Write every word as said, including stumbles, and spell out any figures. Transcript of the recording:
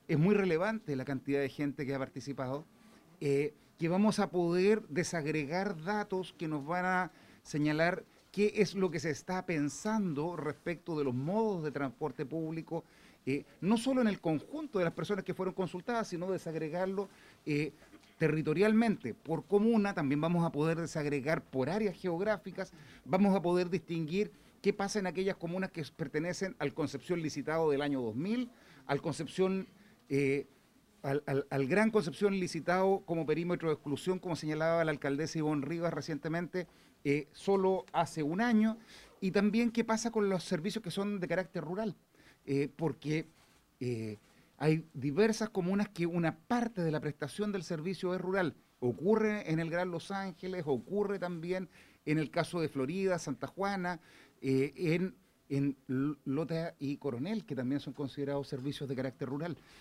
es muy relevante la cantidad de gente que ha participado, eh, que vamos a poder desagregar datos que nos van a señalar qué es lo que se está pensando respecto de los modos de transporte público, eh, no solo en el conjunto de las personas que fueron consultadas, sino desagregarlo eh, territorialmente, por comuna. También vamos a poder desagregar por áreas geográficas, vamos a poder distinguir qué pasa en aquellas comunas que pertenecen al Concepción licitado del año dos mil, al Concepción, eh, al, al, al Gran Concepción licitado como perímetro de exclusión, como señalaba la alcaldesa Ivonne Rivas recientemente, eh, solo hace un año, y también qué pasa con los servicios que son de carácter rural, eh, porque eh, hay diversas comunas que una parte de la prestación del servicio es rural. Ocurre en el Gran Los Ángeles, ocurre también en el caso de Florida, Santa Juana, eh, en, en Lota y Coronel, que también son considerados servicios de carácter rural.